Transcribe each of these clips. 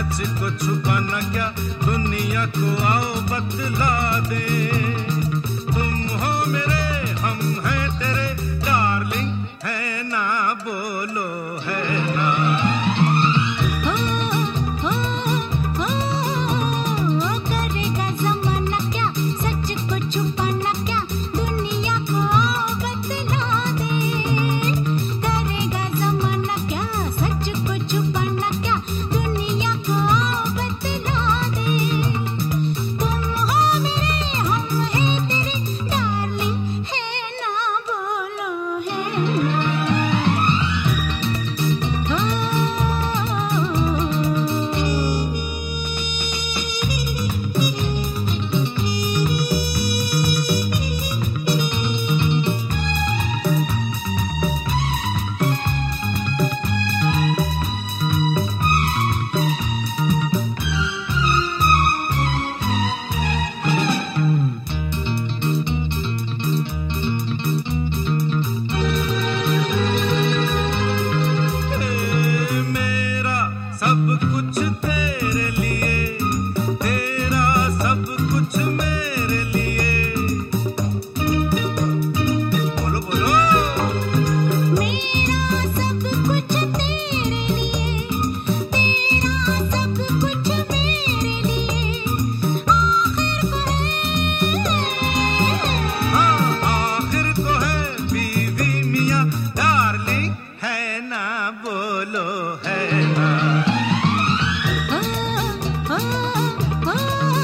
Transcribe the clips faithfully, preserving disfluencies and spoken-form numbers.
सच को छुपाना क्या, दुनिया को आओ बतला दे। तुम हो मेरे, हम हैं तेरे, डार्लिंग है ना, बोलो है ना। हो हो हो करेगा ज़माना क्या, सच को छुपाना क्या, दुनिया को आओ बतला दे। करेगा ज़माना क्या, सच को छुपाना क्या, दुनिया को आओ बतला दे। तुम हो मेरे, हम हैं तेरे, डार्लिंग है ना, बोलो है ना। हो मेरा सब कुछ तेरे लिए, तेरा सब कुछ मेरे लिए। बोलो बोलो। मेरा सब कुछ तेरे लिए, तेरा सब कुछ मेरे लिए। आखिर को है, हाँ आखिर को है बीवी मियाँ, डार्लिंग है ना, बोलो है ना। हो हो हो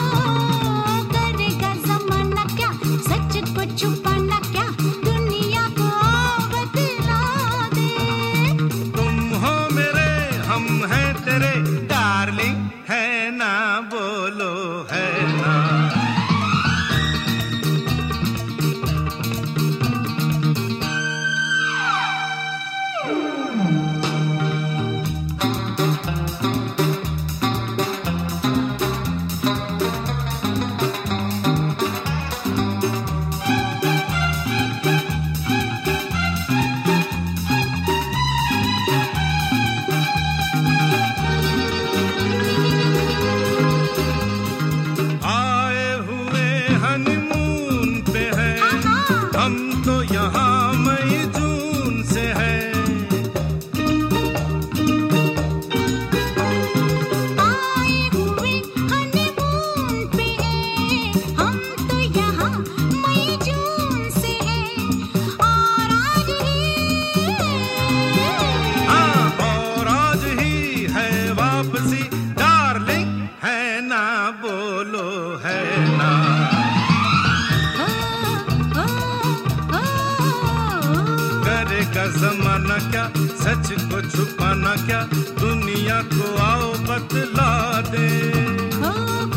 करेगा ज़माना क्या, सच को छुपाना क्या, दुनिया को आओ बतला दे। तुम हो मेरे, हम हैं तेरे, डार्लिंग है ना, बोलो है ना। आए हुए हनीमून पे हैं, हम तो यहाँ मई जून से हैं। आए हुए हनीमून पे हैं, हम तो यहाँ मई जून से हैं। और आज ही हाँ और आज ही है वापसी, डार्लिंग है ना, बोलो है ना। हो हो हो करेगा ज़माना क्या, सच को छुपाना क्या, दुनिया को आओ बतला दे। हो